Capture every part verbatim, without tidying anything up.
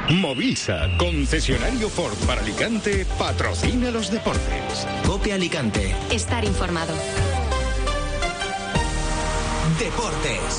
Movisa, concesionario Ford para Alicante, patrocina los deportes. COPE Alicante. Estar informado. Deportes.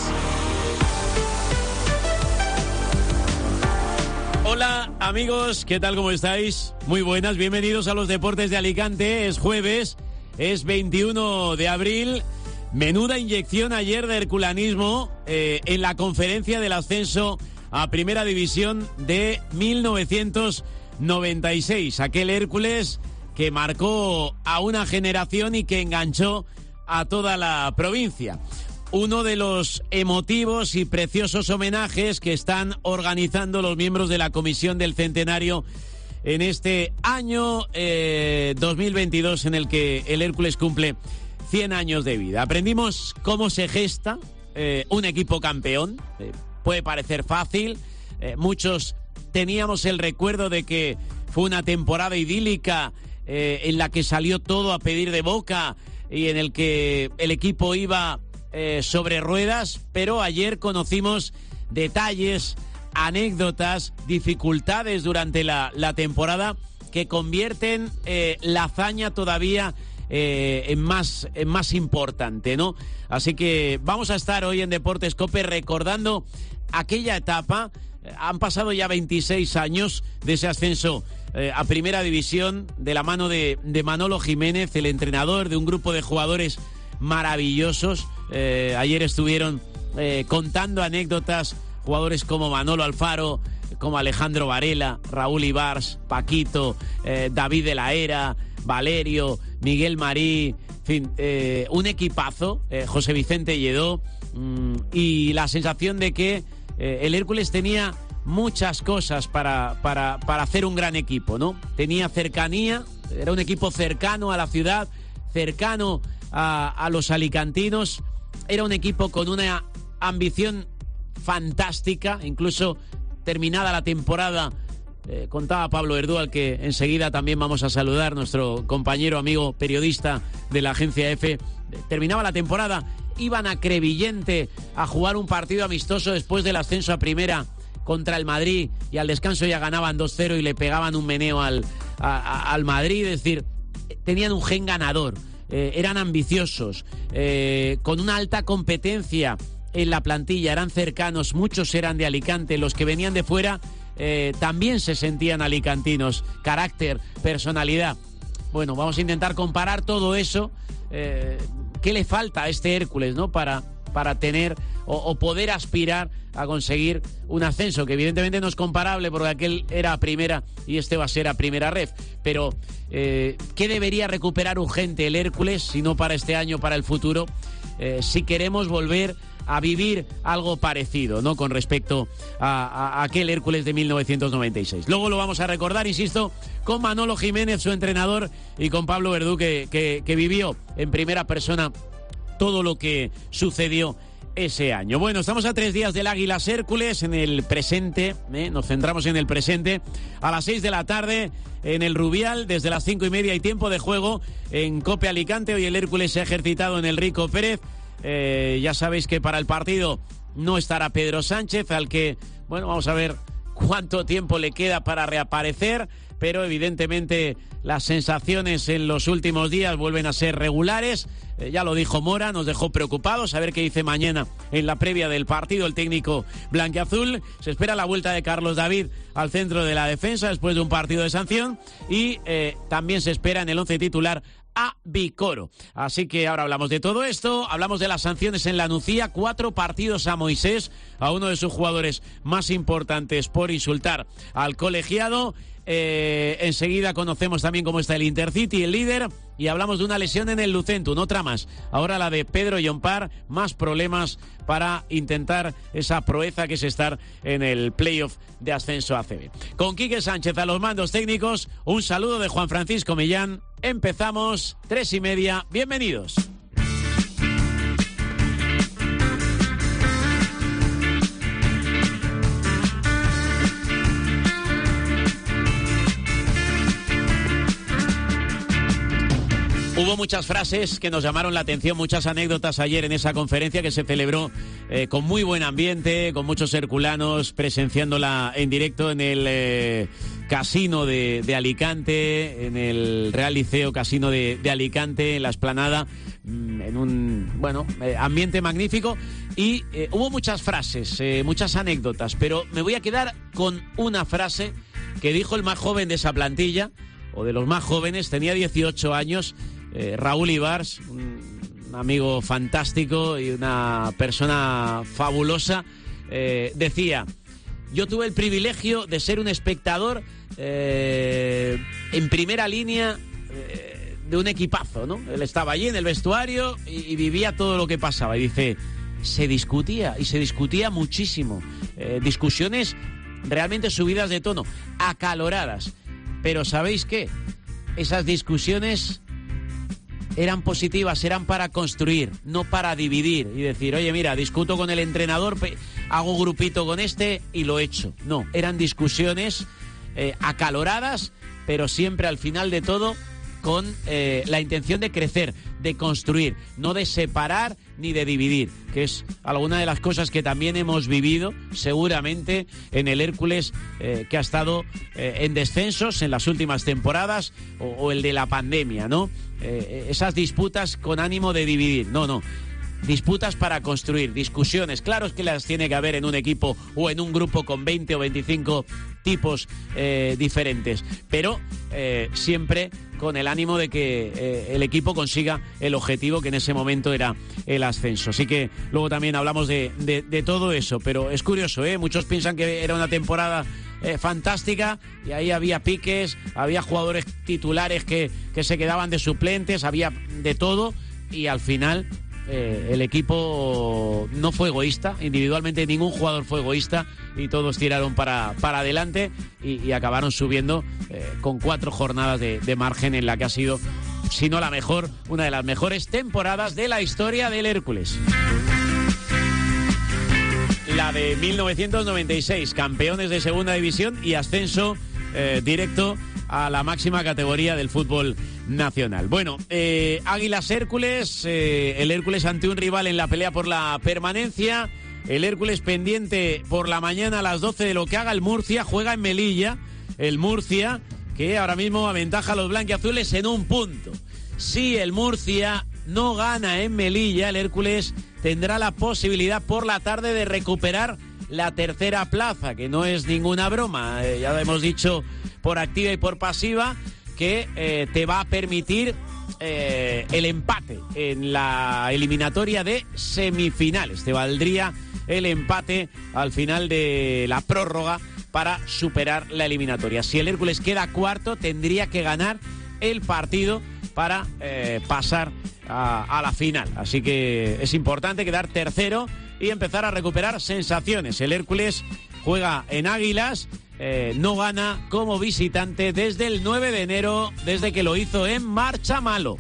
Hola amigos, ¿qué tal? ¿Cómo estáis? Muy buenas, bienvenidos a los deportes de Alicante. Es jueves, es veintiuno de abril. Menuda inyección ayer de herculanismo eh, en la conferencia del ascenso a Primera División de mil novecientos noventa y seis. Aquel Hércules que marcó a una generación y que enganchó a toda la provincia. Uno de los emotivos y preciosos homenajes que están organizando los miembros de la Comisión del Centenario en este año eh, dos mil veintidós, en el que el Hércules cumple cien años de vida. Aprendimos cómo se gesta eh, un equipo campeón. Eh, puede parecer fácil. Eh, muchos teníamos el recuerdo de que fue una temporada idílica eh, en la que salió todo a pedir de boca y en el que el equipo iba Eh, sobre ruedas, pero ayer conocimos detalles, anécdotas, dificultades durante la, la temporada que convierten eh, la hazaña todavía eh, en, más, en más importante, ¿no? Así que vamos a estar hoy en Deportes COPE recordando aquella etapa. Han pasado ya veintiséis años de ese ascenso eh, a Primera División de la mano de, de Manolo Jiménez, el entrenador de un grupo de jugadores maravillosos. Eh, ayer estuvieron eh, contando anécdotas jugadores como Manolo Alfaro, como Alejandro Varela, Raúl Ibars, Paquito, eh, David de la Era, Valerio, Miguel Marí, en fin, eh, un equipazo, eh, José Vicente Lledó, mmm, y la sensación de que eh, el Hércules tenía muchas cosas para, para, para hacer un gran equipo, ¿no? Tenía cercanía, era un equipo cercano a la ciudad, cercano a, a los alicantinos. Era un equipo con una ambición fantástica. Incluso terminada la temporada, eh, contaba Pablo Erdú, al que enseguida también vamos a saludar, nuestro compañero, amigo, periodista de la agencia F. Terminaba la temporada, iban a Crevillente a jugar un partido amistoso después del ascenso a Primera contra el Madrid, y al descanso ya ganaban dos cero y le pegaban un meneo al, a, a, al Madrid. Es decir, tenían un gen ganador. Eh, eran ambiciosos, eh, con una alta competencia en la plantilla, eran cercanos, muchos eran de Alicante, los que venían de fuera eh, también se sentían alicantinos, carácter, personalidad. Bueno, vamos a intentar comparar todo eso. Eh, ¿Qué le falta a este Hércules, ¿no? para, para tener o, o poder aspirar a conseguir un ascenso, que evidentemente no es comparable porque aquel era a Primera y este va a ser a Primera Ref, pero eh, ¿qué debería recuperar urgente el Hércules, si no para este año, para el futuro, eh, si queremos volver a vivir algo parecido, ¿no?, con respecto a, a, a aquel Hércules de mil novecientos noventa y seis? Luego lo vamos a recordar, insisto, con Manolo Jiménez, su entrenador, y con Pablo Verdú, que, que, que vivió en primera persona todo lo que sucedió ese año. Bueno, estamos a tres días del Águilas Hércules, en el presente, ¿eh? Nos centramos en el presente. A las seis de la tarde en el Rubial, desde las cinco y media hay tiempo de juego en COPE Alicante. Hoy el Hércules se ha ejercitado en el Rico Pérez. Eh, ya sabéis que para el partido no estará Pedro Sánchez, al que, bueno, vamos a ver cuánto tiempo le queda para reaparecer, pero evidentemente las sensaciones en los últimos días vuelven a ser regulares. Eh, ya lo dijo Mora, nos dejó preocupados, a ver qué dice mañana en la previa del partido el técnico blanquiazul. Se espera la vuelta de Carlos David al centro de la defensa después de un partido de sanción, y eh, también se espera en el once titular a Vicoro. Así que ahora hablamos de todo esto, hablamos de las sanciones en la Nucía, cuatro partidos a Moisés, a uno de sus jugadores más importantes, por insultar al colegiado. Eh, enseguida conocemos también cómo está el Intercity, el líder, y hablamos de una lesión en el Lucentum, otra más. Ahora la de Pedro Llompar, más problemas para intentar esa proeza que es estar en el playoff de ascenso a A C B. Con Quique Sánchez a los mandos técnicos, un saludo de Juan Francisco Millán. Empezamos, tres y media, bienvenidos. hubo muchas frases que nos llamaron la atención, muchas anécdotas ayer en esa conferencia que se celebró eh, con muy buen ambiente, con muchos herculanos presenciándola en directo en el eh, casino de, de Alicante, en el Real Liceo Casino de, de Alicante, en la Explanada, en un, bueno, eh, ambiente magnífico. Y eh, hubo muchas frases, eh, muchas anécdotas, pero me voy a quedar con una frase que dijo el más joven de esa plantilla, o de los más jóvenes, tenía dieciocho años, eh, Raúl Ibars, un, un amigo fantástico y una persona fabulosa, eh, decía: yo tuve el privilegio de ser un espectador eh, en primera línea eh, de un equipazo, ¿no? Él estaba allí en el vestuario y, y vivía todo lo que pasaba. Y dice, se discutía, y se discutía muchísimo. Eh, discusiones realmente subidas de tono, acaloradas. Pero ¿sabéis qué? Esas discusiones eran positivas, eran para construir, no para dividir y decir, oye, mira, discuto con el entrenador, hago grupito con este y lo echo. No, eran discusiones eh, acaloradas, pero siempre al final de todo con eh, la intención de crecer, de construir, no de separar ni de dividir, que es alguna de las cosas que también hemos vivido seguramente en el Hércules, eh, que ha estado eh, en descensos en las últimas temporadas, o, o el de la pandemia, ¿no? Eh, esas disputas con ánimo de dividir, no, no. Disputas para construir, discusiones, claro que las tiene que haber en un equipo o en un grupo con veinte o veinticinco tipos eh, diferentes, pero eh, siempre con el ánimo de que eh, el equipo consiga el objetivo, que en ese momento era el ascenso. Así que luego también hablamos de, de, de todo eso, pero es curioso, ¿eh? Muchos piensan que era una temporada eh, fantástica y ahí había piques, había jugadores titulares que, que se quedaban de suplentes, había de todo y al final Eh, el equipo no fue egoísta, individualmente ningún jugador fue egoísta y todos tiraron para, para adelante y, y acabaron subiendo eh, con cuatro jornadas de, de margen en la que ha sido, si no la mejor, una de las mejores temporadas de la historia del Hércules. La de mil novecientos noventa y seis, campeones de segunda división y ascenso eh, directo a la máxima categoría del fútbol nacional. Bueno, eh, Águilas Hércules, eh, el Hércules ante un rival en la pelea por la permanencia, el Hércules pendiente por la mañana a las doce de lo que haga el Murcia, juega en Melilla, el Murcia, que ahora mismo aventaja a los blanquiazules en un punto. Si el Murcia no gana en Melilla, el Hércules tendrá la posibilidad por la tarde de recuperar la tercera plaza, que no es ninguna broma, eh, ya lo hemos dicho por activa y por pasiva, que eh, te va a permitir eh, el empate en la eliminatoria de semifinales. Te valdría el empate al final de la prórroga para superar la eliminatoria. Si el Hércules queda cuarto, tendría que ganar el partido para eh, pasar a, a la final. Así que es importante quedar tercero y empezar a recuperar sensaciones. El Hércules juega en Águilas, eh, no gana como visitante desde el nueve de enero, desde que lo hizo en Marchamalo.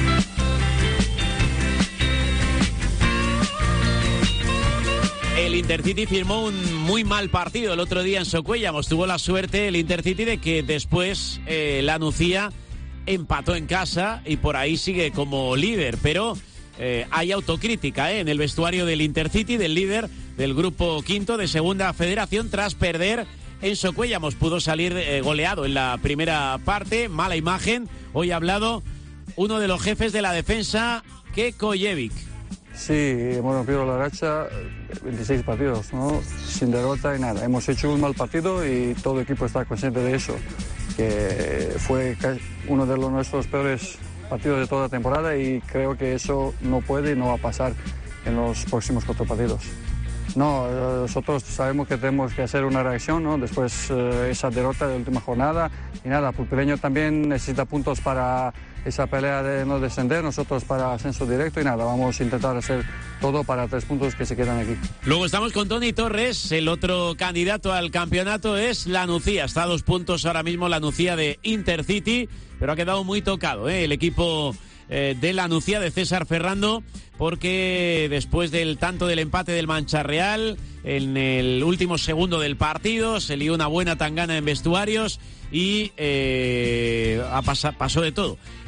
El Intercity firmó un muy mal partido el otro día en Socuéllamos. Tuvo la suerte el Intercity de que después eh, la Nucía empató en casa y por ahí sigue como líder, pero Eh, hay autocrítica eh, en el vestuario del Intercity, del líder del grupo quinto de Segunda Federación, tras perder en Socuéllamos. Pudo salir eh, goleado en la primera parte, mala imagen. Hoy ha hablado uno de los jefes de la defensa, Keko Jevic. Sí, hemos rompido la racha, veintiséis partidos, ¿no? Sin derrota y nada. Hemos hecho un mal partido y todo el equipo está consciente de eso, que fue uno de los nuestros peores partidos de toda la temporada y creo que eso no puede y no va a pasar en los próximos cuatro partidos. No, nosotros sabemos que tenemos que hacer una reacción, ¿no? Después eh, esa derrota de la última jornada y nada, Pulpileño también necesita puntos para esa pelea de no descender, nosotros para ascenso directo y nada, vamos a intentar hacer todo para tres puntos que se quedan aquí. Luego estamos con Toni Torres, el otro candidato al campeonato es la Nucía, está a dos puntos ahora mismo la Nucía de Intercity, pero ha quedado muy tocado ¿eh? el equipo eh, de la Nucía de César Ferrando, porque después del tanto del empate del Mancha-Real, en el último segundo del partido, se lió una buena tangana en vestuarios y eh, ha pas- pasó de todo.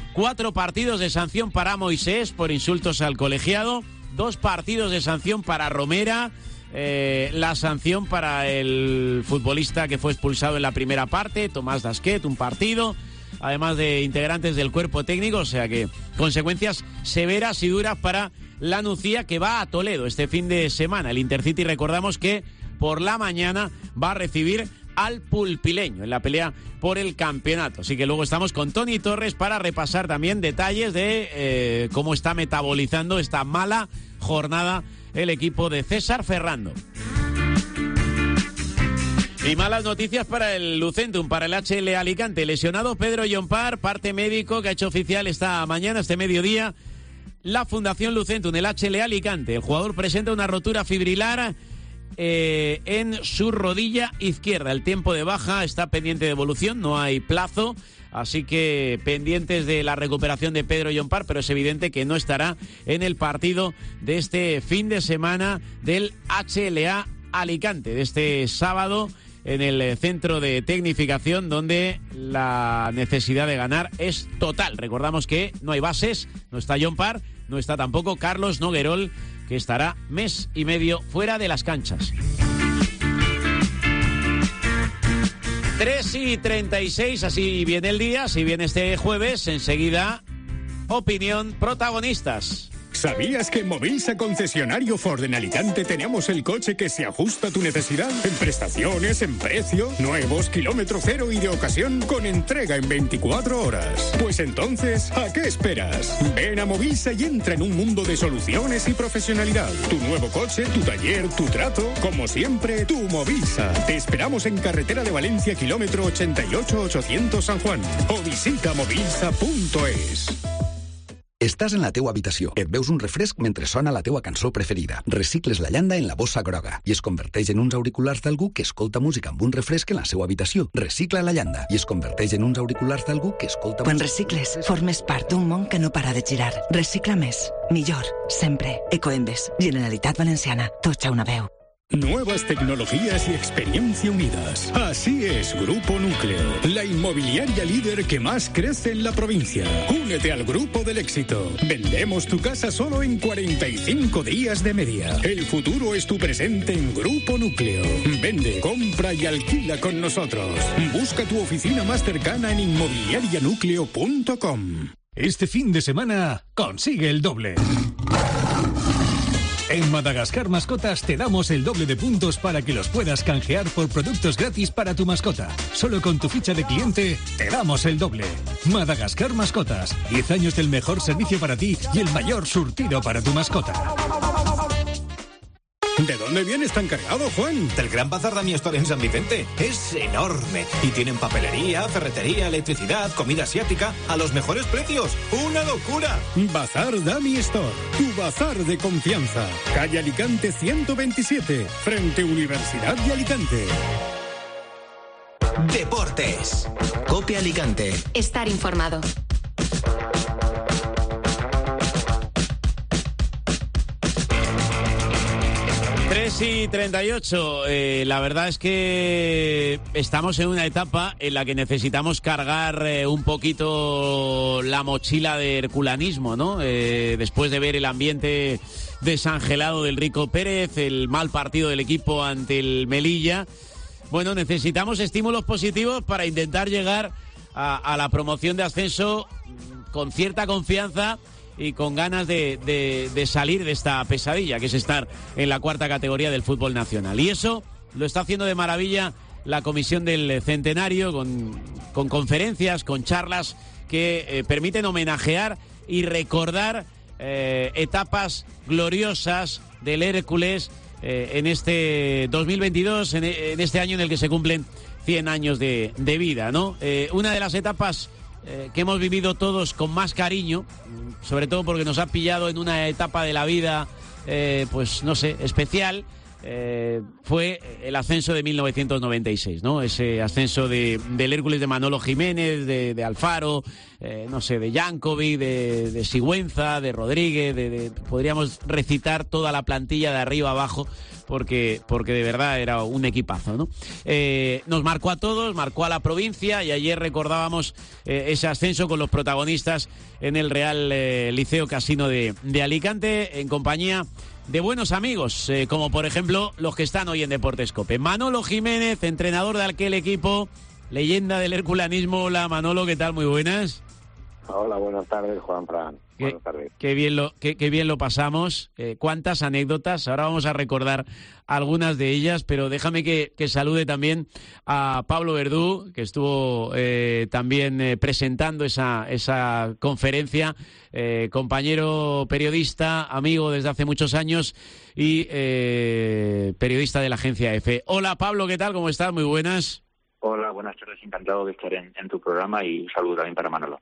cuatro partidos de sanción para Moisés por insultos al colegiado, dos partidos de sanción para Romera, eh, la sanción para el futbolista que fue expulsado en la primera parte, Tomás Dasquet, un partido, además de integrantes del cuerpo técnico, o sea que consecuencias severas y duras para la Nucía, que va a Toledo este fin de semana. El Intercity, recordamos que por la mañana va a recibir al Pulpileño en la pelea por el campeonato. Así que luego estamos con Tony Torres para repasar también detalles de eh, cómo está metabolizando esta mala jornada el equipo de César Ferrando. Y malas noticias para el Lucentum, para el H L Alicante. Lesionado Pedro Llompart, parte médico que ha hecho oficial esta mañana, este mediodía, la Fundación Lucentum, el H L Alicante. El jugador presenta una rotura fibrilar eh, en su rodilla izquierda. El tiempo de baja está pendiente de evolución, no hay plazo, así que pendientes de la recuperación de Pedro Llompart, pero es evidente que no estará en el partido de este fin de semana del H L A Alicante, de este sábado, en el centro de tecnificación, donde la necesidad de ganar es total. Recordamos que no hay bases, no está Llompart, no está tampoco Carlos Noguerol, que estará mes y medio fuera de las canchas. tres y treinta y seis, así viene el día, así viene este jueves. Enseguida, opinión, protagonistas. ¿Sabías que en Movisa Concesionario Ford en Alicante tenemos el coche que se ajusta a tu necesidad? En prestaciones, en precio, nuevos, kilómetro cero y de ocasión, con entrega en veinticuatro horas. Pues entonces, ¿a qué esperas? Ven a Movisa y entra en un mundo de soluciones y profesionalidad. Tu nuevo coche, tu taller, tu trato, como siempre, tu Movisa. Te esperamos en carretera de Valencia, kilómetro ochenta y ocho ochocientos San Juan. O visita movisa punto es. Estàs en la teua habitació, et veus un refresc mentre sona la teua cançó preferida. Recicles la llanda en la bossa groga i es converteix en uns auriculars d'algú que escolta música amb un refresc en la seva habitació. Recicla la llanda i es converteix en uns auriculars d'algú que escolta... Quan recicles, formes part d'un món que no para de girar. Recicla més, millor, sempre. Ecoembes, Generalitat Valenciana, tots a una veu. Nuevas tecnologías y experiencia unidas. Así es Grupo Núcleo, la inmobiliaria líder que más crece en la provincia. Únete al Grupo del Éxito. Vendemos tu casa solo en cuarenta y cinco días de media. El futuro es tu presente en Grupo Núcleo. Vende, compra y alquila con nosotros. Busca tu oficina más cercana en inmobiliaria núcleo punto com. Este fin de semana consigue el doble. En Madagascar Mascotas te damos el doble de puntos para que los puedas canjear por productos gratis para tu mascota. Solo con tu ficha de cliente te damos el doble. Madagascar Mascotas, diez años del mejor servicio para ti y el mayor surtido para tu mascota. ¿De dónde vienes tan cargado, Juan? Del Gran Bazar Dami Store en San Vicente. Es enorme. Y tienen papelería, ferretería, electricidad, comida asiática a los mejores precios. ¡Una locura! Bazar Dami Store, tu bazar de confianza. Calle Alicante ciento veintisiete, frente Universidad de Alicante. Deportes. Cope Alicante. Estar informado. tres y treinta y ocho. Eh, la verdad es que estamos en una etapa en la que necesitamos cargar eh, un poquito la mochila de herculanismo, ¿no? Eh, después de ver el ambiente desangelado del Rico Pérez, el mal partido del equipo ante el Melilla. Bueno, necesitamos estímulos positivos para intentar llegar a, a la promoción de ascenso con cierta confianza y con ganas de, de, de salir de esta pesadilla, que es estar en la cuarta categoría del fútbol nacional. Y eso lo está haciendo de maravilla la Comisión del Centenario, con, con conferencias, con charlas que eh, permiten homenajear y recordar eh, etapas gloriosas del Hércules eh, en este dos mil veintidós, en, en este año en el que se cumplen cien años de, de vida, ¿no? Eh, una de las etapas Eh, que hemos vivido todos con más cariño, sobre todo porque nos ha pillado en una etapa de la vida, eh, pues no sé, especial, eh, fue el ascenso de mil novecientos noventa y seis, ¿no? Ese ascenso de, del Hércules de Manolo Jiménez, de, de Alfaro, eh, no sé, de Jankovic, de, de Sigüenza, de Rodríguez, de, de, podríamos recitar toda la plantilla de arriba abajo, porque porque de verdad era un equipazo, ¿no? Eh, nos marcó a todos, marcó a la provincia, y ayer recordábamos eh, ese ascenso con los protagonistas en el Real eh, Liceo Casino de, de Alicante, en compañía de buenos amigos, eh, como por ejemplo los que están hoy en Deportes COPE. Manolo Jiménez, entrenador de aquel equipo, leyenda del herculanismo. Hola Manolo, ¿qué tal? Muy buenas. Hola, buenas tardes, Juanfran. Buenas tardes. Qué bien lo, qué, qué bien lo pasamos. Eh, cuántas anécdotas. Ahora vamos a recordar algunas de ellas, pero déjame que, que salude también a Pablo Verdú, que estuvo eh, también eh, presentando esa, esa conferencia. Eh, compañero periodista, amigo desde hace muchos años y eh, periodista de la agencia EFE. Hola Pablo, ¿qué tal? ¿Cómo estás? Muy buenas. Hola, buenas tardes, encantado de estar en, en tu programa y un saludo también para Manolo.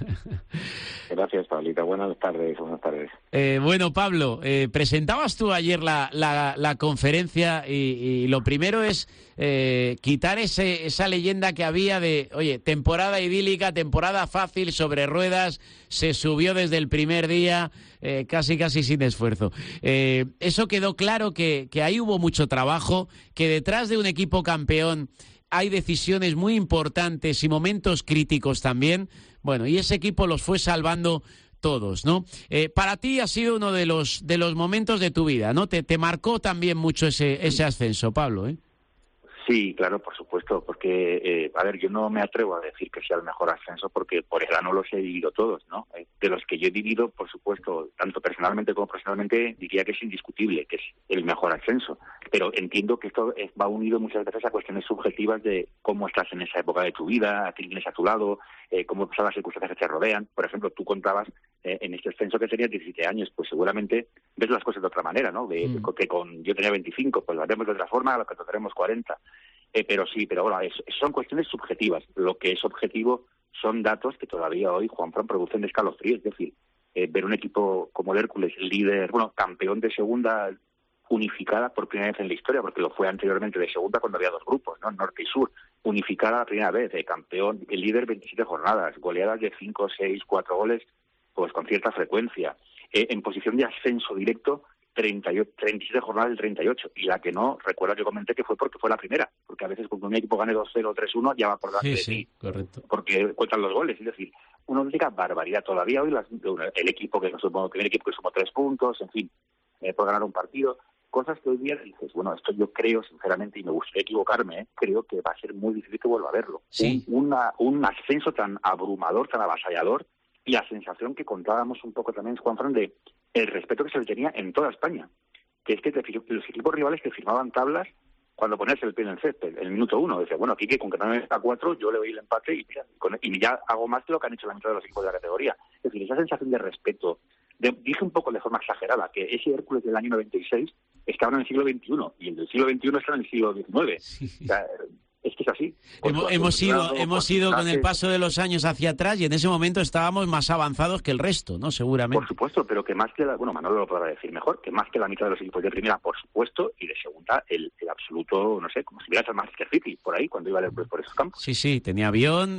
Gracias, Pablita. Buenas tardes, buenas tardes. Eh, bueno, Pablo, eh, presentabas tú ayer la, la, la conferencia y, y lo primero es eh, quitar ese, esa leyenda que había de, oye, temporada idílica, temporada fácil, sobre ruedas, se subió desde el primer día, eh, casi casi sin esfuerzo. Eh, eso quedó claro que, que ahí hubo mucho trabajo, que detrás de un equipo campeón hay decisiones muy importantes y momentos críticos también. Bueno, y ese equipo los fue salvando todos, ¿no? Eh, para ti ha sido uno de los de los momentos de tu vida, ¿no? Te, te marcó también mucho ese ese ascenso, Pablo, ¿eh? Sí, claro, por supuesto, porque, eh, a ver, yo no me atrevo a decir que sea el mejor ascenso porque por eso no los he vivido todos, ¿no? De los que yo he vivido, por supuesto, tanto personalmente como profesionalmente, diría que es indiscutible, que es el mejor ascenso. Pero entiendo que esto va unido muchas veces a cuestiones subjetivas de cómo estás en esa época de tu vida, a quién tienes a tu lado, eh, cómo son las circunstancias que te rodean. Por ejemplo, tú contabas eh, en este ascenso que tenías diecisiete años, pues seguramente ves las cosas de otra manera, ¿no? De, mm. que con yo tenía veinticinco, pues las vemos de otra forma, a lo que tenemos cuarenta. Eh, pero sí, pero ahora, es, son cuestiones subjetivas. Lo que es objetivo son datos que todavía hoy, Juanfran, producen escalofríos. Es decir, eh, ver un equipo como el Hércules, líder, bueno, campeón de segunda unificada por primera vez en la historia, porque lo fue anteriormente de segunda cuando había dos grupos, ¿no? Norte y sur, unificada la primera vez, eh, campeón, el líder veintisiete jornadas, goleadas de cinco, seis, cuatro goles, pues con cierta frecuencia. Eh, en posición de ascenso directo, treinta y siete jornadas del treinta y ocho, y la que no, recuerda que comenté que fue porque fue la primera, porque a veces cuando un equipo gane dos cero, tres uno, ya va por delante sí, de ti, sí, correcto. Porque cuentan los goles, es decir, una auténtica barbaridad. Todavía hoy las, el equipo que supongo, el primer equipo que sumó tres puntos, en fin, eh, por ganar un partido, cosas que hoy día dices, bueno, esto yo creo, sinceramente, y me gustaría equivocarme, ¿eh? creo que va a ser muy difícil que vuelva a verlo. Sí. Un, una, un ascenso tan abrumador, tan avasallador, y la sensación que contábamos un poco también, Juanfran, de el respeto que se le tenía en toda España, que es que te, los equipos rivales te firmaban tablas cuando ponías el pie en el césped, el minuto uno. Decía, bueno, aquí que con que no me está cuatro, yo le doy el empate y, mira, con, y ya hago más que lo que han hecho la mitad de los equipos de la categoría. Es decir, esa sensación de respeto, de, dije un poco de forma exagerada, que ese Hércules del año noventa y seis estaba en el siglo veintiuno y el del siglo veintiuno está en el siglo diecinueve. Sí. O sea, es que es así. Hemos, hemos ido, hemos ido con el paso de los años hacia atrás y en ese momento estábamos más avanzados que el resto, ¿no? Seguramente. Por supuesto, pero que más que la, bueno, Manolo lo podrá decir mejor, que más que la mitad de los equipos de primera, por supuesto, y de segunda, el, el absoluto, no sé, como si vieras al Manchester City, por ahí, cuando iba a por, por esos campos. Sí, sí, tenía avión,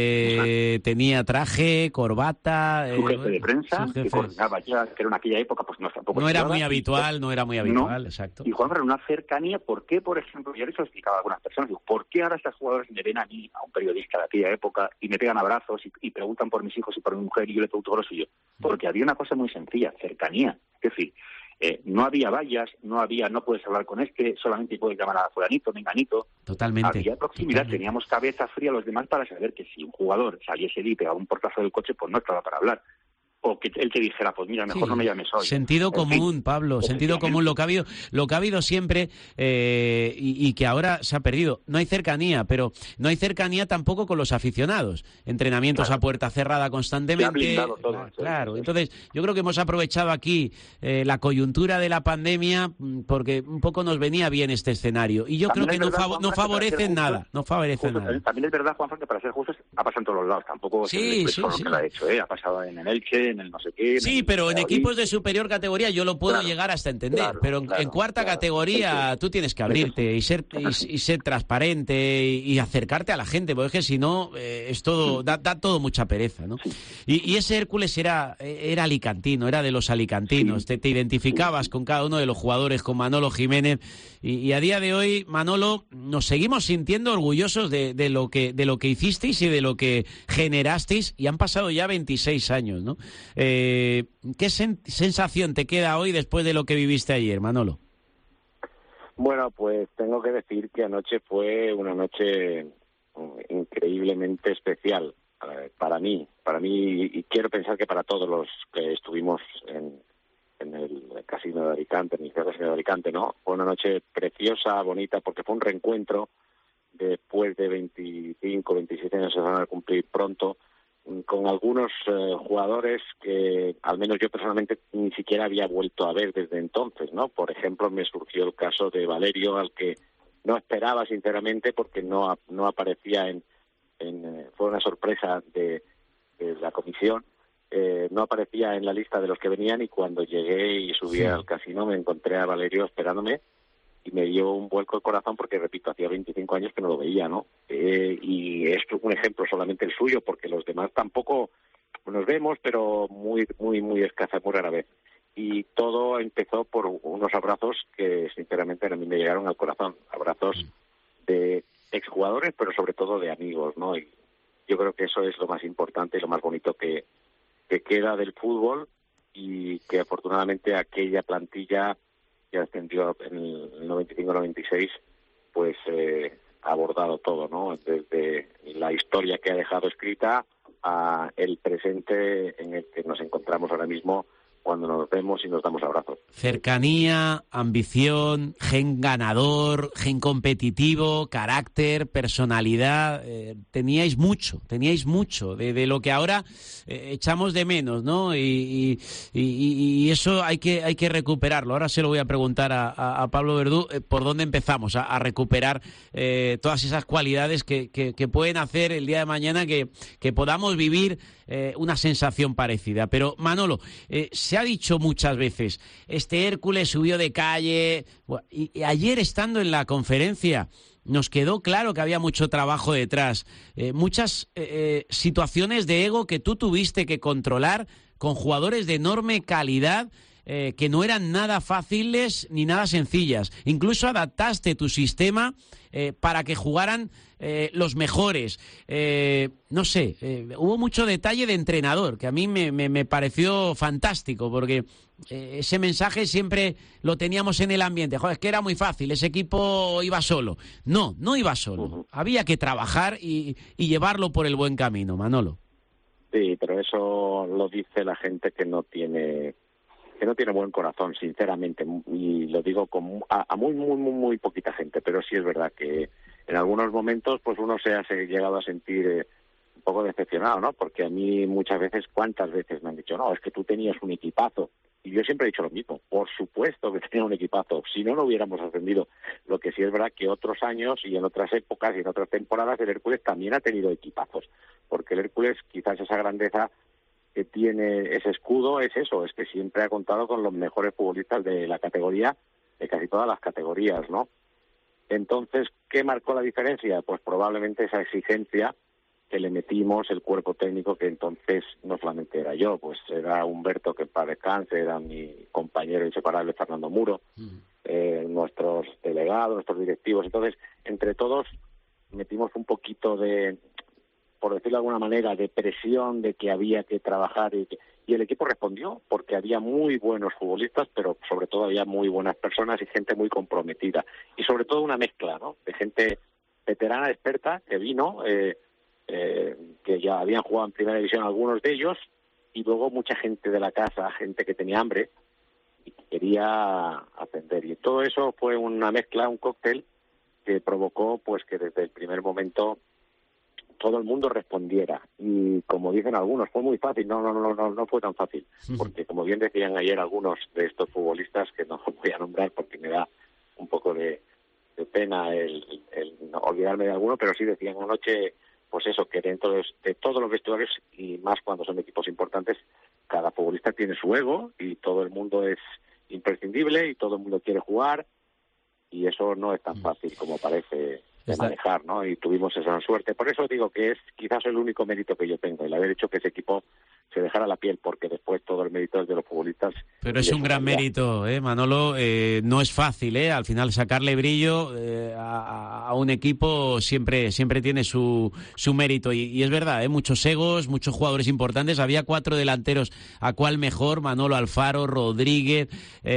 eh, tenía traje, corbata... Su jefe eh, de prensa, jefe. que coordinaba ya, que era en aquella época, pues no tampoco... No era muy habitual, no era muy habitual, no. Exacto. Y Juan, una cercanía, ¿por qué, por ejemplo, ya les he explicado a algunas personas, digo, ¿por qué ahora estas jugadoras me ven a mí, a un periodista de aquella época, y me pegan abrazos y, y preguntan por mis hijos y por mi mujer, y yo le pregunto por lo suyo? Porque había una cosa muy sencilla, cercanía. Es decir, eh, no había vallas, no había, no puedes hablar con este, solamente puedes llamar a fulanito, menganito. Totalmente. Había proximidad, totalmente. Teníamos cabeza fría los demás para saber que si un jugador saliese y pegaba un portazo del coche, pues no estaba para hablar. O que él te dijera, pues mira, mejor sí. no me llames hoy. Sentido en común, fin, Pablo, sentido común, lo que ha habido, lo que ha habido siempre eh, y, y que ahora se ha perdido. No hay cercanía, pero no hay cercanía tampoco con los aficionados. Entrenamientos claro. a puerta cerrada constantemente. Todo, claro, claro. Entonces, yo creo que hemos aprovechado aquí eh, la coyuntura de la pandemia porque un poco nos venía bien este escenario. Y yo también creo que verdad, no, fav no favorecen nada, no favorecen justos, nada. También es verdad, Juanfran, que para ser justos ha pasado en todos los lados. Tampoco sí, es sí, solo sí. que lo ha hecho, ¿eh? Ha pasado en el Elche, en el no sé qué. Sí, el, pero en el, equipos de superior categoría yo lo puedo claro, llegar hasta entender, claro, pero en, claro, en cuarta claro, categoría sí, tú tienes que abrirte sí, y ser y, y ser transparente y, y acercarte a la gente, porque es que si no eh, es todo da, da todo mucha pereza, ¿no? Y, y ese Hércules era era alicantino, era de los alicantinos, sí, te, te identificabas sí, con cada uno de los jugadores, con Manolo Jiménez, y, y a día de hoy, Manolo, nos seguimos sintiendo orgullosos de, de lo que de lo que hicisteis y de lo que generasteis, y han pasado ya veintiséis años, ¿no? Eh, ¿Qué sen- sensación te queda hoy después de lo que viviste ayer, Manolo? Bueno, pues tengo que decir que anoche fue una noche increíblemente especial eh, para mí, para mí y quiero pensar que para todos los que estuvimos en, en el Casino de Alicante, en el Casino de Alicante, ¿no? Fue una noche preciosa, bonita, porque fue un reencuentro después de veinticinco, veintisiete años, se van a cumplir pronto, con algunos eh, jugadores que al menos yo personalmente ni siquiera había vuelto a ver desde entonces, ¿no? Por ejemplo, me surgió el caso de Valerio, al que no esperaba sinceramente porque no no aparecía en, en eh, fue una sorpresa de, de la comisión, eh, no aparecía en la lista de los que venían, y cuando llegué y subí sí. al casino me encontré a Valerio esperándome y me dio un vuelco el corazón porque, repito, hacía veinticinco años que no lo veía, ¿no? Eh, y esto es un ejemplo solamente el suyo, porque los demás tampoco nos vemos, pero muy, muy, muy escasa, muy rara vez. Y todo empezó por unos abrazos que, sinceramente, a mí me llegaron al corazón. Abrazos de exjugadores, pero sobre todo de amigos, ¿no? Y yo creo que eso es lo más importante y lo más bonito que, que queda del fútbol, y que afortunadamente aquella plantilla que ascendió en el noventa y cinco noventa y seis, pues eh, ha abordado todo, ¿no? Desde la historia que ha dejado escrita a el presente en el que nos encontramos ahora mismo, cuando nos vemos y nos damos abrazos. Cercanía, ambición, gen ganador, gen competitivo, carácter, personalidad. Eh, teníais mucho, teníais mucho de, de lo que ahora eh, echamos de menos, ¿no? Y, y, y, y eso hay que hay que recuperarlo. Ahora se lo voy a preguntar a, a, a Pablo Verdú, eh, por dónde empezamos a, a recuperar eh, todas esas cualidades que, que, que pueden hacer el día de mañana que, que podamos vivir eh, una sensación parecida. Pero, Manolo, eh, se ha dicho muchas veces, este Hércules subió de calle, y, y ayer estando en la conferencia nos quedó claro que había mucho trabajo detrás, eh, muchas eh, situaciones de ego que tú tuviste que controlar con jugadores de enorme calidad, eh, que no eran nada fáciles ni nada sencillas. Incluso adaptaste tu sistema eh, para que jugaran eh, los mejores. Eh, no sé, eh, hubo mucho detalle de entrenador, que a mí me, me, me pareció fantástico, porque eh, ese mensaje siempre lo teníamos en el ambiente. Joder, es que era muy fácil, ese equipo iba solo. No, no iba solo. Uh-huh. Había que trabajar y, y llevarlo por el buen camino, Manolo. Sí, pero eso lo dice la gente que no tiene que no tiene buen corazón, sinceramente, y lo digo con, a, a muy, muy, muy, muy poquita gente, pero sí es verdad que en algunos momentos pues uno se ha llegado a sentir eh, un poco decepcionado, ¿no? Porque a mí muchas veces, ¿cuántas veces me han dicho, no, es que tú tenías un equipazo? Y yo siempre he dicho lo mismo, por supuesto que tenía un equipazo, si no, no hubiéramos ascendido. Lo que sí es verdad que otros años y en otras épocas y en otras temporadas el Hércules también ha tenido equipazos, porque el Hércules, quizás esa grandeza que tiene ese escudo es eso, es que siempre ha contado con los mejores futbolistas de la categoría, de casi todas las categorías, ¿no? Entonces, ¿qué marcó la diferencia? Pues probablemente esa exigencia que le metimos, el cuerpo técnico, que entonces no solamente era yo, pues era Humberto, que para descanse, era mi compañero inseparable Fernando Muro, mm. eh, nuestros delegados, nuestros directivos. Entonces, entre todos metimos un poquito de, por decirlo de alguna manera, de presión de que había que trabajar, y, y el equipo respondió, porque había muy buenos futbolistas, pero sobre todo había muy buenas personas y gente muy comprometida, y sobre todo una mezcla, ¿no?, de gente veterana, experta, que vino, eh, eh, que ya habían jugado en primera división algunos de ellos, y luego mucha gente de la casa, gente que tenía hambre y que quería ascender, y todo eso fue una mezcla, un cóctel que provocó pues que desde el primer momento todo el mundo respondiera. Y como dicen algunos, fue muy fácil. No, no, no, no, no fue tan fácil. Porque como bien decían ayer algunos de estos futbolistas, que no voy a nombrar porque me da un poco de, de pena el, el no olvidarme de alguno, pero sí decían anoche, pues eso, que dentro de, de todos los vestuarios, y más cuando son equipos importantes, cada futbolista tiene su ego y todo el mundo es imprescindible y todo el mundo quiere jugar y eso no es tan fácil como parece de manejar, ¿no? Y tuvimos esa suerte. Por eso digo que es quizás el único mérito que yo tengo, el haber hecho que ese equipo se dejara la piel, porque después todo el mérito es de los futbolistas. Pero es un gran mérito, ¿eh, Manolo? Eh, no es fácil, ¿eh? Al final sacarle brillo eh, a, a un equipo siempre siempre tiene su, su mérito. Y, y es verdad, ¿eh? Muchos egos, muchos jugadores importantes. Había cuatro delanteros, ¿a cuál mejor? Manolo Alfaro, Rodríguez,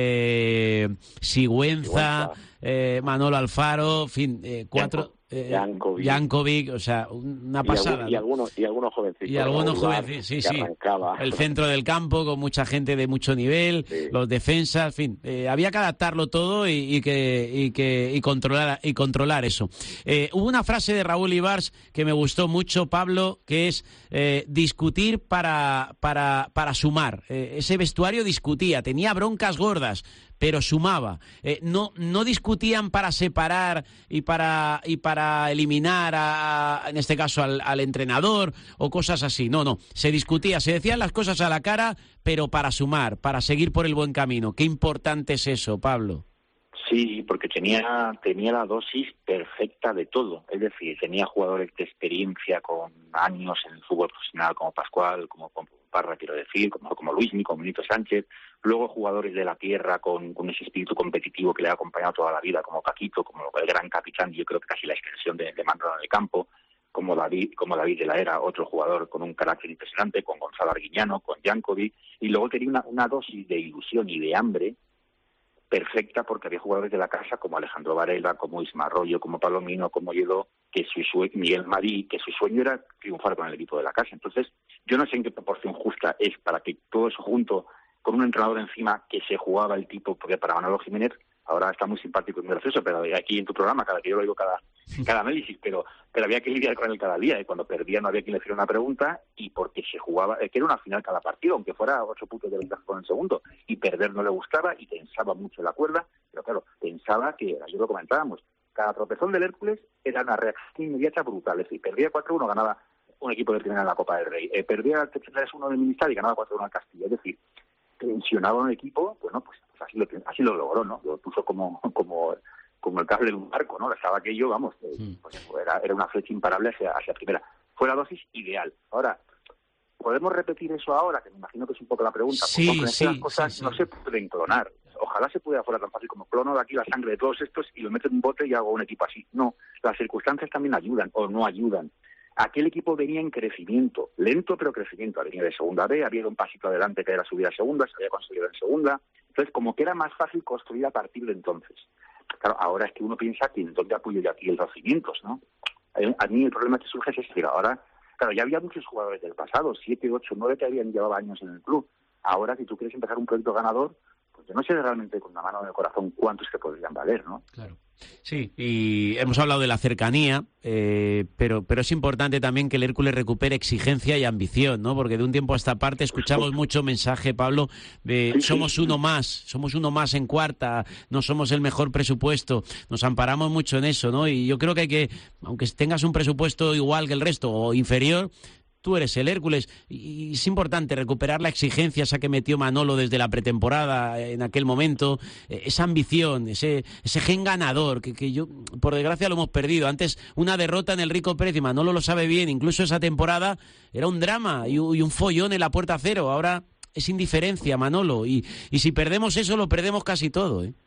eh, Sigüenza, eh, Manolo Alfaro, en fin, eh, cuatro... Eh, Jankovic. Jankovic, o sea, una pasada. Y, algún, y algunos y algunos jovencitos. Y algunos jovencitos, sí, sí. Arrancaba. El centro del campo con mucha gente de mucho nivel, sí. Los defensas, en fin, eh, había que adaptarlo todo y, y que y que y controlar y controlar eso. Eh, hubo una frase de Raúl Ibars que me gustó mucho, Pablo, que es eh, discutir para para para sumar. Eh, ese vestuario discutía, tenía broncas gordas, pero sumaba. Eh, no no discutían para separar y para y para eliminar a, a en este caso al, al entrenador o cosas así. No, no, se discutía, se decían las cosas a la cara, pero para sumar, para seguir por el buen camino. Qué importante es eso, Pablo. Sí, porque tenía tenía la dosis perfecta de todo. Es decir, tenía jugadores de experiencia con años en el fútbol profesional como Pascual, como, como Parra, quiero decir, como, como Luismi, como Benito Sánchez. Luego jugadores de la tierra con, con ese espíritu competitivo que le ha acompañado toda la vida, como Paquito, como el gran capitán, yo creo que casi la extensión de, de mando en el campo, como David, como David de la Era, otro jugador con un carácter impresionante, con Gonzalo Arguiñano, con Jankovic. Y luego tenía una, una dosis de ilusión y de hambre perfecta, porque había jugadores de la casa como Alejandro Varela, como Isma Arroyo, como Palomino, como Lledó, que su sueño, Miguel Madí, que su sueño era triunfar con el equipo de la casa. Entonces, yo no sé en qué proporción justa es para que todo eso junto, con un entrenador encima que se jugaba el tipo, porque para Manolo Jiménez ahora está muy simpático y muy gracioso, pero aquí en tu programa, cada que yo lo digo cada, cada análisis, pero pero había que lidiar con él cada día, y cuando perdía no había quien le hiciera una pregunta, y porque se jugaba, eh, que era una final cada partido, aunque fuera ocho puntos de ventaja con el segundo, y perder no le gustaba, y tensaba mucho la cuerda, pero claro, pensaba que, ayer lo comentábamos, cada tropezón del Hércules era una reacción inmediata brutal, es decir, perdía cuatro uno, ganaba un equipo de primera en la Copa del Rey, eh, perdía tres uno del Ministar y ganaba cuatro uno al Castilla, es decir, tensionaba un equipo, bueno, pues, pues así lo así lo logró, ¿no? Lo puso como como como el cable de un barco, ¿no? Estaba aquello, vamos, eh, sí. Pues era, era una flecha imparable hacia, hacia primera. Fue la dosis ideal. Ahora, ¿podemos repetir eso ahora? Que me imagino que es un poco la pregunta. Sí, porque sí, las cosas sí, sí. no se pueden clonar. Ojalá se pudiera fuera tan fácil como clono de aquí la sangre de todos estos y lo meto en un bote y hago un equipo así. No, las circunstancias también ayudan o no ayudan. Aquel equipo venía en crecimiento, lento pero crecimiento. Venía de segunda B, había un pasito adelante que era subir a segunda, se había conseguido en segunda. Entonces, como que era más fácil construir a partir de entonces. Claro, ahora es que uno piensa que en dónde apoyo yo aquí los cimientos, ¿no? A mí el problema que surge es ese. Ahora, claro, ya había muchos jugadores del pasado, siete, ocho, nueve que habían llevado años en el club. Ahora, si tú quieres empezar un proyecto ganador, pues yo no sé realmente con la mano en el corazón cuántos que podrían valer, ¿no? Claro. Sí, y hemos hablado de la cercanía, eh, pero pero es importante también que el Hércules recupere exigencia y ambición, ¿no? Porque de un tiempo a esta parte escuchamos mucho mensaje, Pablo, de sí, somos sí. uno más, somos uno más en cuarta, no somos el mejor presupuesto, nos amparamos mucho en eso, ¿no? Y yo creo que hay que, aunque tengas un presupuesto igual que el resto o inferior, tú eres el Hércules y es importante recuperar la exigencia esa que metió Manolo desde la pretemporada en aquel momento, esa ambición, ese ese gen ganador que, que yo, por desgracia, lo hemos perdido. Antes una derrota en el Rico Pérez, y Manolo lo sabe bien, incluso esa temporada era un drama y, y un follón en la puerta cero. Ahora es indiferencia, Manolo, y, y si perdemos eso lo perdemos casi todo, ¿eh?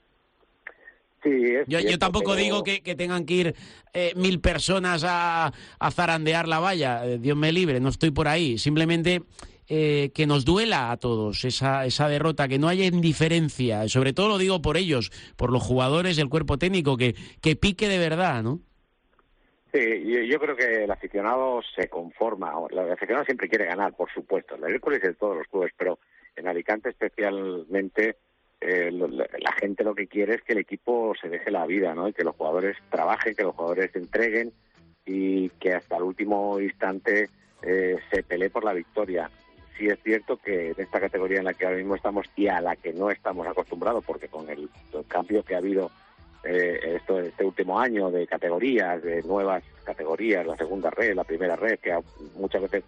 Sí, es yo, cierto, yo tampoco pero... digo que, que tengan que ir eh, mil personas a, a zarandear la valla, eh, Dios me libre, no estoy por ahí. Simplemente eh, que nos duela a todos esa, esa derrota, que no haya indiferencia. Sobre todo lo digo por ellos, por los jugadores, el cuerpo técnico, que, que pique de verdad, ¿no? Sí, yo, yo creo que el aficionado se conforma. El aficionado siempre quiere ganar, por supuesto. El Hércules de todos los clubes, pero en Alicante especialmente... Eh, lo, la gente lo que quiere es que el equipo se deje la vida, ¿no? Y que los jugadores trabajen, que los jugadores se entreguen y que hasta el último instante eh, se pelee por la victoria. Sí es cierto que en esta categoría en la que ahora mismo estamos y a la que no estamos acostumbrados, porque con el, el cambio que ha habido eh, esto, este último año de categorías, de nuevas categorías, la segunda red, la primera red, que ha, muchas veces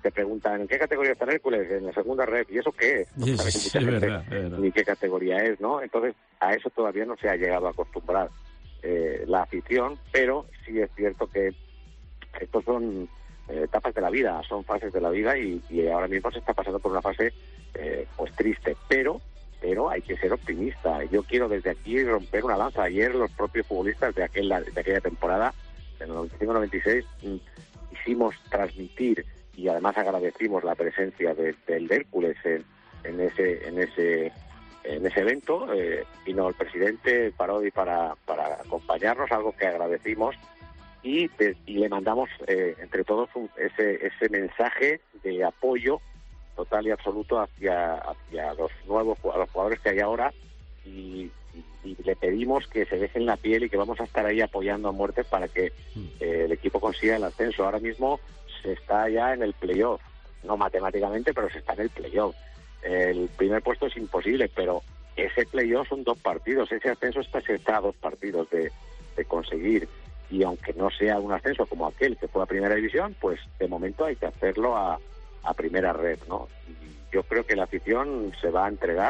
te preguntan, ¿en qué categoría está Hércules? En la segunda red. ¿Y eso qué es? No Sí, sabe sí, mucha es gente verdad, es verdad. ni qué categoría es, ¿no? Entonces, a eso todavía no se ha llegado a acostumbrar eh, la afición, pero sí es cierto que estos son eh, etapas de la vida, son fases de la vida y, y ahora mismo se está pasando por una fase eh, pues triste, pero pero hay que ser optimista. Yo quiero desde aquí romper una lanza. Ayer los propios futbolistas de, aquel, de aquella temporada, en el noventa y cinco noventa y seis, hicimos transmitir y además agradecimos la presencia de, del Hércules en, en ese en ese en ese evento. Eh, vino el presidente Parodi para, para acompañarnos, algo que agradecimos, y, de, y le mandamos eh, entre todos un, ese ese mensaje de apoyo total y absoluto hacia hacia los nuevos a los jugadores que hay ahora, y, y, y le pedimos que se dejen la piel y que vamos a estar ahí apoyando a muerte para que eh, el equipo consiga el ascenso. Ahora mismo se está ya en el playoff, no matemáticamente, pero se está en el playoff. El primer puesto es imposible, pero ese playoff son dos partidos, ese ascenso está, se está a dos partidos de, de conseguir, y aunque no sea un ascenso como aquel que fue a Primera División, pues de momento hay que hacerlo a a primera red, ¿no? Y yo creo que la afición se va a entregar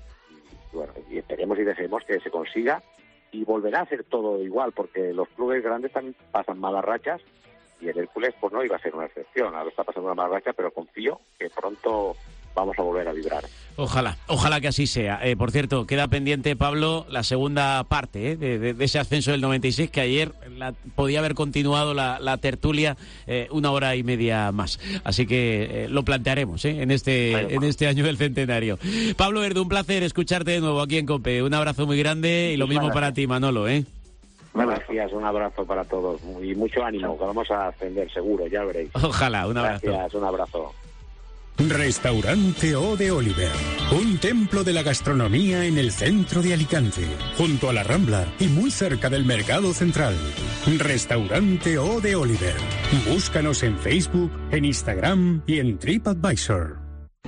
y, bueno, y esperemos y deseemos que se consiga, y volverá a ser todo igual, porque los clubes grandes también pasan malas rachas y el Hércules pues no iba a ser una excepción. Ahora está pasando una mala racha, pero confío que pronto vamos a volver a vibrar. Ojalá, ojalá que así sea. Eh, por cierto, queda pendiente, Pablo, la segunda parte eh, de, de, de ese ascenso del noventa y seis, que ayer la, podía haber continuado la, la tertulia eh, una hora y media más. Así que eh, lo plantearemos eh, en este bueno, en este año del centenario. Pablo Verdú, un placer escucharte de nuevo aquí en COPE. Un abrazo muy grande y lo mismo para ti, Manolo. ¿eh? Gracias, un abrazo para todos y mucho ánimo, que vamos a ascender seguro, ya veréis. Ojalá, un abrazo. Gracias, un abrazo. Restaurante O de Oliver, un templo de la gastronomía en el centro de Alicante, junto a la Rambla y muy cerca del Mercado Central. Restaurante O de Oliver. Búscanos en Facebook, en Instagram y en TripAdvisor.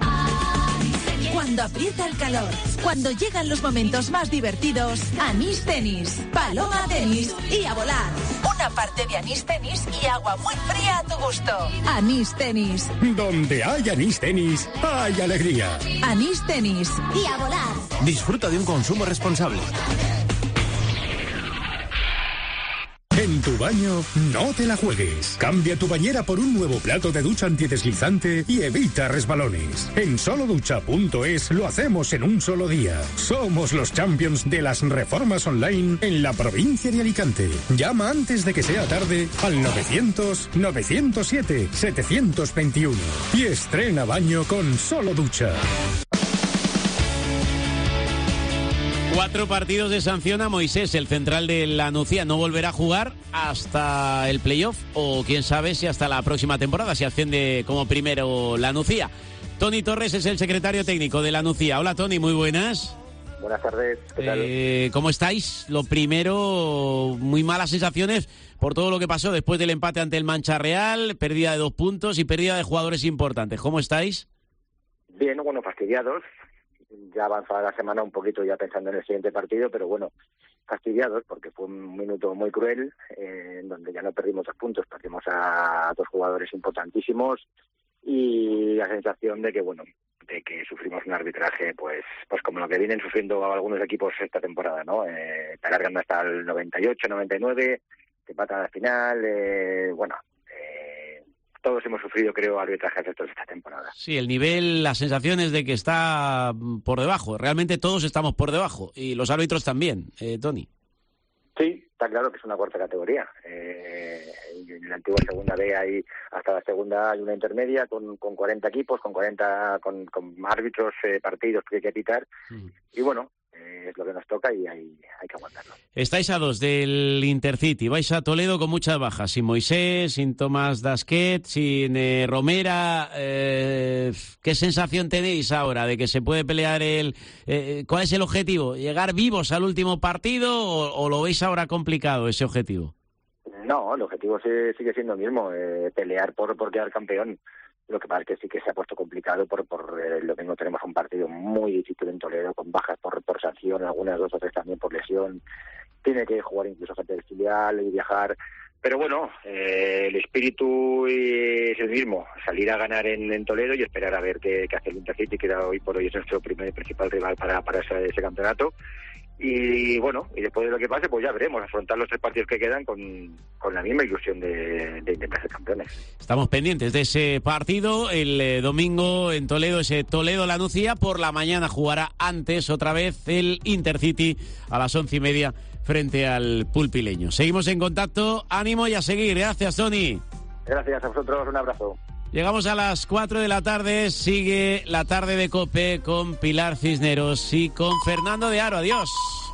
Cuando aprieta el calor, cuando llegan los momentos más divertidos, Anís Tenis, Paloma Tenis y a volar. Una parte de Anís Tenis y agua muy fría a tu gusto. Anís Tenis. Donde hay Anís Tenis, hay alegría. Anís Tenis y a volar. Disfruta de un consumo responsable. En tu baño, no te la juegues. Cambia tu bañera por un nuevo plato de ducha antideslizante y evita resbalones. En solo ducha punto es lo hacemos en un solo día. Somos los champions de las reformas online en la provincia de Alicante. Llama antes de que sea tarde al novecientos, novecientos siete, setecientos veintiuno y estrena baño con Solo Ducha. Cuatro partidos de sanción a Moisés, el central de la Nucía. No volverá a jugar hasta el playoff, o quién sabe si hasta la próxima temporada, si asciende como primero la Nucía. Tony Torres es el secretario técnico de la Nucía. Hola, Tony, muy buenas. Buenas tardes, ¿qué tal? Eh, ¿Cómo estáis? Lo primero, muy malas sensaciones por todo lo que pasó después del empate ante el Mancha Real, pérdida de dos puntos y pérdida de jugadores importantes. ¿Cómo estáis? Bien, bueno, fastidiados. Ya avanzada la semana un poquito ya pensando en el siguiente partido, pero bueno, fastidiados porque fue un minuto muy cruel, eh, en donde ya no perdimos dos puntos, perdimos a dos jugadores importantísimos y la sensación de que, bueno, de que sufrimos un arbitraje, pues pues como lo que vienen sufriendo algunos equipos esta temporada, ¿no? Eh, está alargando hasta el noventa y ocho, noventa y nueve, que empatan al final, eh, bueno... Todos hemos sufrido, creo, arbitrajes estos esta temporada. Sí, el nivel, las sensaciones de que está por debajo. Realmente todos estamos por debajo. Y los árbitros también, eh, Tony. Sí, está claro que es una cuarta categoría. Eh, en la antigua segunda B hay, hasta la segunda hay una intermedia con, con cuarenta equipos, con cuarenta con, con árbitros, eh, partidos que hay que pitar. Mm. Y bueno, eh, es lo que nos toca y hay, hay que aguantarlo. Estáis a dos del Intercity, vais a Toledo con muchas bajas, sin Moisés, sin Tomás Dasquet, sin eh, Romera. Eh, ¿Qué sensación tenéis ahora de que se puede pelear el... Eh, ¿Cuál es el objetivo? ¿Llegar vivos al último partido o, o lo veis ahora complicado ese objetivo? No, el objetivo sigue siendo el mismo, eh, pelear por, por quedar campeón. Lo que pasa es que sí que se ha puesto complicado por, por eh, lo mismo tenemos un partido muy difícil en Toledo, con bajas por, por sanción, algunas dos o tres también por lesión. Tiene que jugar incluso gente del filial y viajar. Pero bueno, eh, el espíritu es el mismo, salir a ganar en, en Toledo y esperar a ver qué, qué hace el Intercity, que hoy por hoy es nuestro primer principal rival para, para ese, ese campeonato. Y bueno, y después de lo que pase, pues ya veremos, afrontar los tres partidos que quedan con, con la misma ilusión de, de intentar ser campeones. Estamos pendientes de ese partido el eh, domingo en Toledo, ese Toledo-Lanucía. Por la mañana jugará antes otra vez el Intercity a las once y media frente al pulpileño. Seguimos en contacto, ánimo y a seguir. Gracias, Tony. Gracias a vosotros, un abrazo. Llegamos a las cuatro de la tarde, sigue la tarde de COPE con Pilar Cisneros y con Fernando de Aro. Adiós.